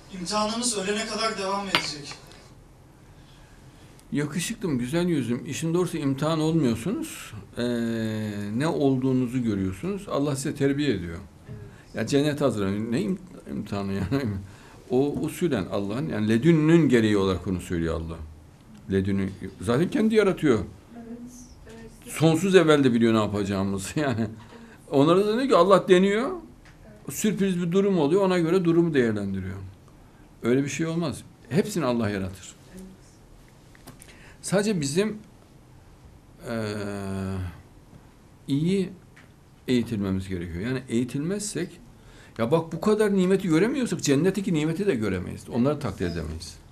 İmtihanımız ölene kadar devam edecek. Yakışıklım, güzel yüzüm. İşin doğrusu imtihan olmuyorsunuz. Ne olduğunuzu görüyorsunuz. Allah size terbiye ediyor. Ya cennet hazırlanıyor. Ne imtihanı yani? O usulen Allah'ın, yani ledününün gereği olarak onu söylüyor Allah. Ledünü zaten kendi yaratıyor. Sonsuz evvel de biliyor ne yapacağımızı yani. Onlara da diyor ki Allah deniyor. Sürpriz bir durum oluyor. Ona göre durumu değerlendiriyor. Öyle bir şey olmaz. Hepsini Allah yaratır. Sadece bizim iyi eğitilmemiz gerekiyor. Yani eğitilmezsek, ya bak bu kadar nimeti göremiyorsak cennetteki nimeti de göremeyiz. Onları takdir edemeyiz.